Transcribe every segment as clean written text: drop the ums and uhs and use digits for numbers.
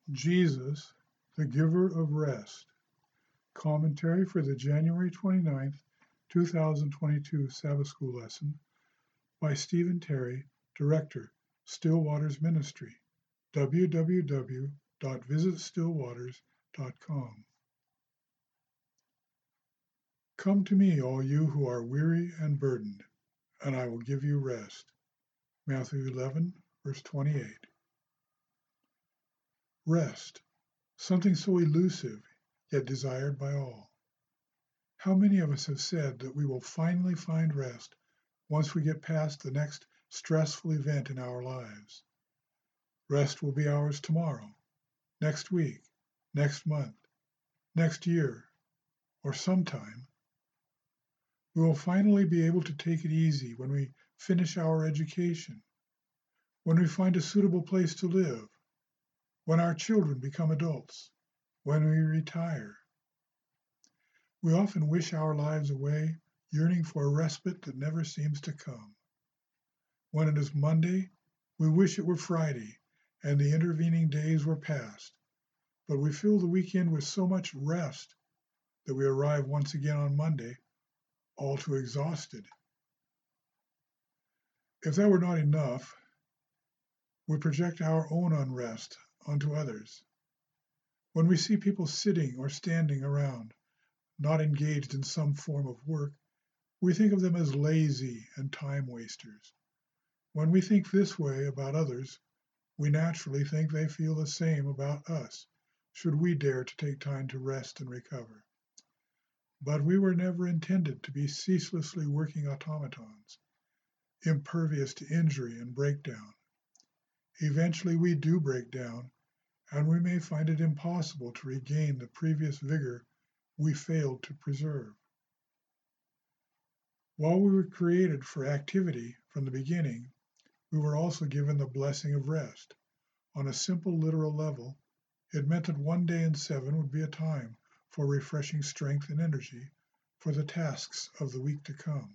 Jesus, the Giver of Rest. Commentary for the January 29th, 2022 Sabbath School lesson by Stephen Terry, Director, Still Waters Ministry, www.visitstillwaters.com. Come to me, all you who are weary and burdened, and I will give you rest. Matthew 11, verse 28. Rest, something so elusive, yet desired by all. How many of us have said that we will finally find rest once we get past the next stressful event in our lives? Rest will be ours tomorrow, next week, next month, next year, or sometime. We will finally be able to take it easy when we finish our education, when we find a suitable place to live, when our children become adults, when we retire. We often wish our lives away, yearning for a respite that never seems to come. When it is Monday, we wish it were Friday and the intervening days were past, but we fill the weekend with so much rest that we arrive once again on Monday, all too exhausted. If that were not enough, we project our own unrest onto others. When we see people sitting or standing around, not engaged in some form of work, we think of them as lazy and time wasters. When we think this way about others, we naturally think they feel the same about us, should we dare to take time to rest and recover. But we were never intended to be ceaselessly working automatons, impervious to injury and breakdown. Eventually we do break down, and we may find it impossible to regain the previous vigor we failed to preserve. While we were created for activity from the beginning, we were also given the blessing of rest. On a simple literal level, it meant that one day in 7 would be a time for refreshing strength and energy for the tasks of the week to come.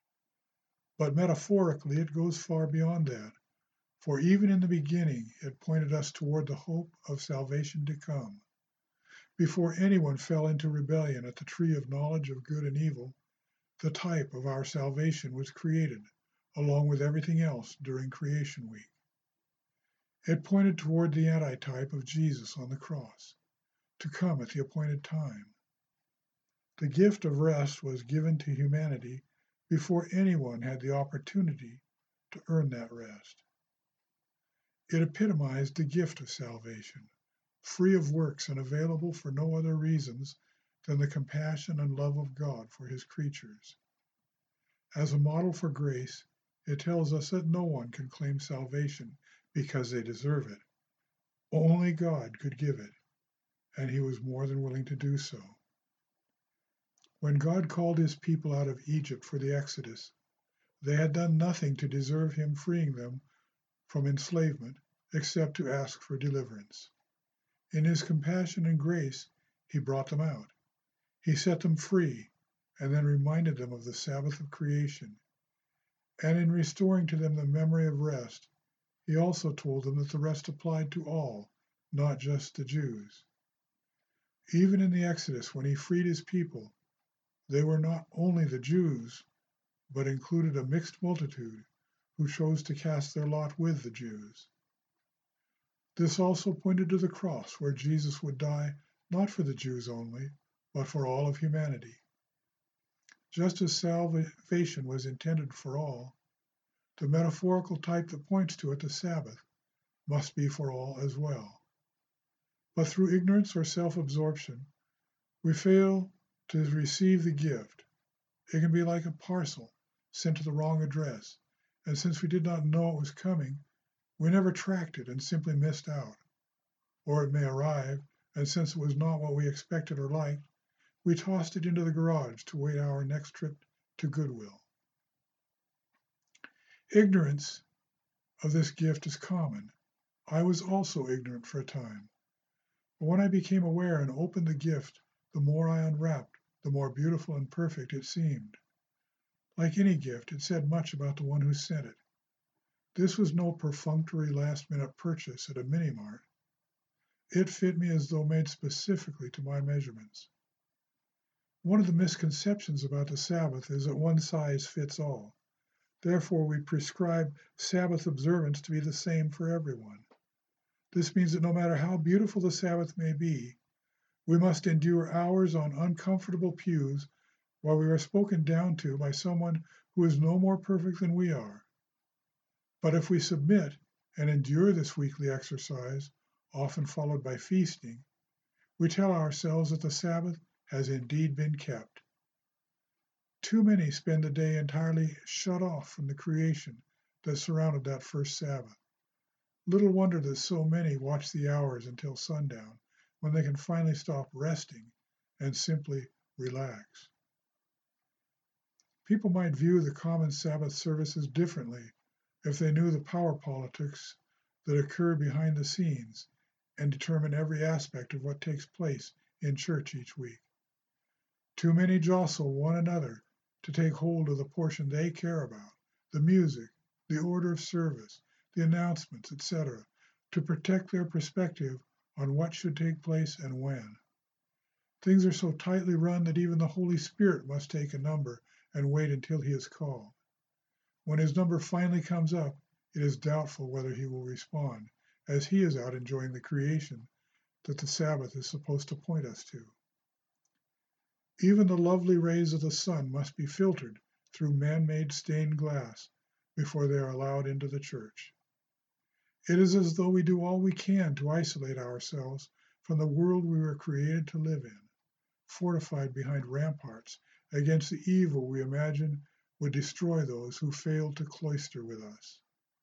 But metaphorically, it goes far beyond that, for even in the beginning, it pointed us toward the hope of salvation to come. Before anyone fell into rebellion at the tree of knowledge of good and evil, the type of our salvation was created, along with everything else during creation week. It pointed toward the antitype of Jesus on the cross, to come at the appointed time. The gift of rest was given to humanity before anyone had the opportunity to earn that rest. It epitomized the gift of salvation, free of works and available for no other reasons than the compassion and love of God for his creatures. As a model for grace, it tells us that no one can claim salvation because they deserve it. Only God could give it, and he was more than willing to do so. When God called his people out of Egypt for the Exodus, they had done nothing to deserve him freeing them from enslavement except to ask for deliverance. In his compassion and grace, he brought them out. He set them free and then reminded them of the Sabbath of creation. And in restoring to them the memory of rest, he also told them that the rest applied to all, not just the Jews. Even in the Exodus, when he freed his people, they were not only the Jews, but included a mixed multitude who chose to cast their lot with the Jews. This also pointed to the cross, where Jesus would die not for the Jews only, but for all of humanity. Just as salvation was intended for all, the metaphorical type that points to it, the Sabbath, must be for all as well. But through ignorance or self-absorption, we fail to receive the gift. It can be like a parcel sent to the wrong address, and since we did not know it was coming, we never tracked it and simply missed out. Or it may arrive, and since it was not what we expected or liked, we tossed it into the garage to wait our next trip to Goodwill. Ignorance of this gift is common. I was also ignorant for a time. But when I became aware and opened the gift, the more I unwrapped, the more beautiful and perfect it seemed. Like any gift, it said much about the one who sent it. This was no perfunctory last-minute purchase at a mini-mart. It fit me as though made specifically to my measurements. One of the misconceptions about the Sabbath is that one size fits all. Therefore, we prescribe Sabbath observance to be the same for everyone. This means that no matter how beautiful the Sabbath may be, we must endure hours on uncomfortable pews while we are spoken down to by someone who is no more perfect than we are. But if we submit and endure this weekly exercise, often followed by feasting, we tell ourselves that the Sabbath has indeed been kept. Too many spend the day entirely shut off from the creation that surrounded that first Sabbath. Little wonder that so many watch the hours until sundown, when they can finally stop resting and simply relax. People might view the common Sabbath services differently if they knew the power politics that occur behind the scenes and determine every aspect of what takes place in church each week. Too many jostle one another to take hold of the portion they care about, the music, the order of service, the announcements, etc., to protect their perspective on what should take place and when. Things are so tightly run that even the Holy Spirit must take a number and wait until he is called. When his number finally comes up, it is doubtful whether he will respond, as he is out enjoying the creation that the Sabbath is supposed to point us to. Even the lovely rays of the sun must be filtered through man-made stained glass before they are allowed into the church. It is as though we do all we can to isolate ourselves from the world we were created to live in, fortified behind ramparts against the evil we imagine would destroy those who fail to cloister with us.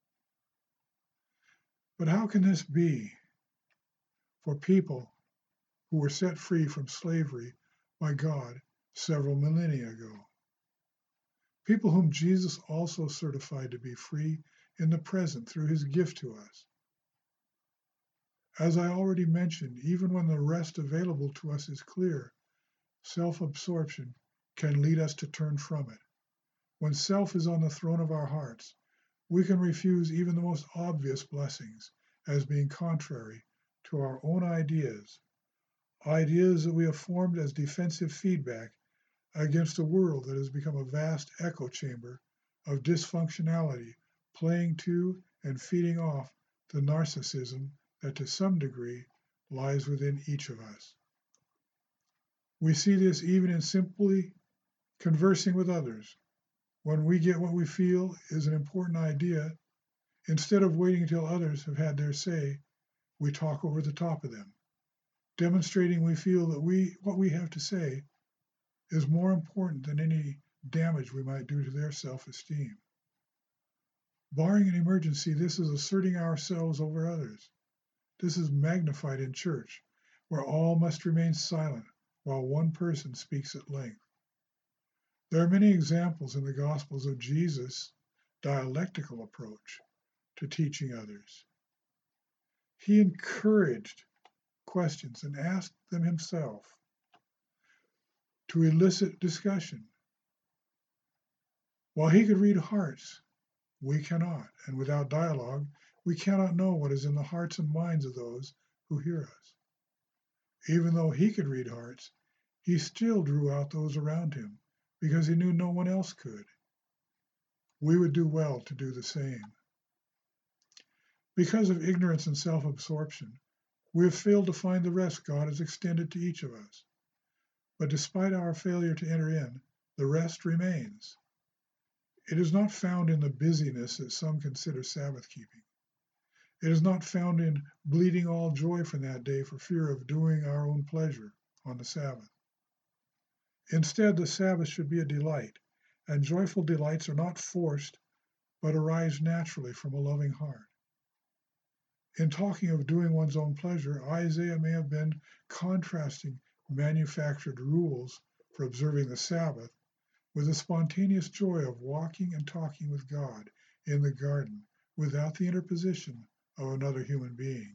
But how can this be for people who were set free from slavery by God several millennia ago? People whom Jesus also certified to be free in the present through his gift to us. As I already mentioned, even when the rest available to us is clear, self-absorption can lead us to turn from it. When self is on the throne of our hearts, we can refuse even the most obvious blessings as being contrary to our own ideas that we have formed as defensive feedback against a world that has become a vast echo chamber of dysfunctionality, playing to and feeding off the narcissism that to some degree lies within each of us. We see this even in simply conversing with others. When we get what we feel is an important idea, instead of waiting until others have had their say, we talk over the top of them, demonstrating we feel that what we have to say is more important than any damage we might do to their self-esteem. Barring an emergency, this is asserting ourselves over others. This is magnified in church, where all must remain silent while one person speaks at length. There are many examples in the Gospels of Jesus' dialectical approach to teaching others. He encouraged questions and asked them himself to elicit discussion. While he could read hearts, we cannot, and without dialogue, we cannot know what is in the hearts and minds of those who hear us. Even though he could read hearts, he still drew out those around him because he knew no one else could. We would do well to do the same. Because of ignorance and self-absorption, we have failed to find the rest God has extended to each of us. But despite our failure to enter in, the rest remains. It is not found in the busyness that some consider Sabbath keeping. It is not found in bleeding all joy from that day for fear of doing our own pleasure on the Sabbath. Instead, the Sabbath should be a delight, and joyful delights are not forced, but arise naturally from a loving heart. In talking of doing one's own pleasure, Isaiah may have been contrasting manufactured rules for observing the Sabbath with the spontaneous joy of walking and talking with God in the garden without the interposition of another human being.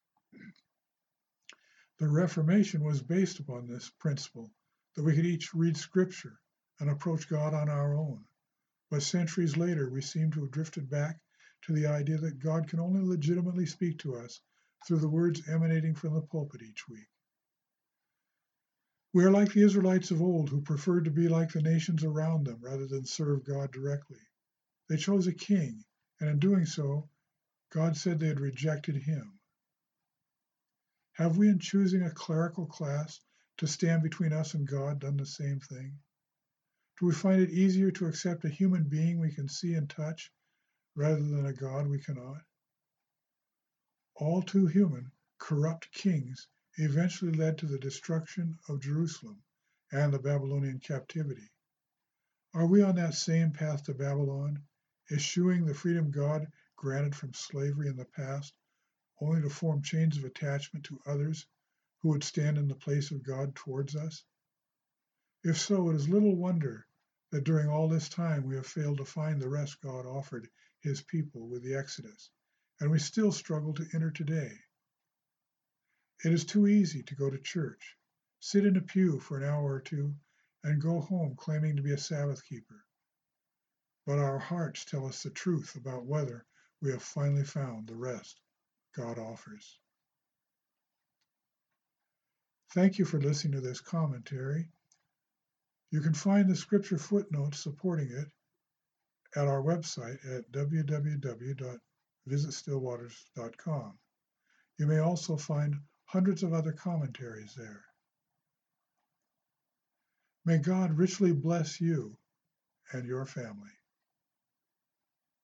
The Reformation was based upon this principle, that we could each read Scripture and approach God on our own. But centuries later, we seem to have drifted back to the idea that God can only legitimately speak to us through the words emanating from the pulpit each week. We are like the Israelites of old who preferred to be like the nations around them rather than serve God directly. They chose a king, and in doing so, God said they had rejected him. Have we, in choosing a clerical class to stand between us and God, done the same thing? Do we find it easier to accept a human being we can see and touch rather than a God we cannot? All too human, corrupt kings eventually led to the destruction of Jerusalem and the Babylonian captivity. Are we on that same path to Babylon, eschewing the freedom God granted from slavery in the past, only to form chains of attachment to others who would stand in the place of God towards us? If so, it is little wonder that during all this time we have failed to find the rest God offered his people with the Exodus, and we still struggle to enter today. It is too easy to go to church, sit in a pew for an hour or two, and go home claiming to be a Sabbath keeper. But our hearts tell us the truth about whether we have finally found the rest God offers. Thank you for listening to this commentary. You can find the scripture footnotes supporting it at our website at www.visitstillwaters.com. You may also find hundreds of other commentaries there. May God richly bless you and your family.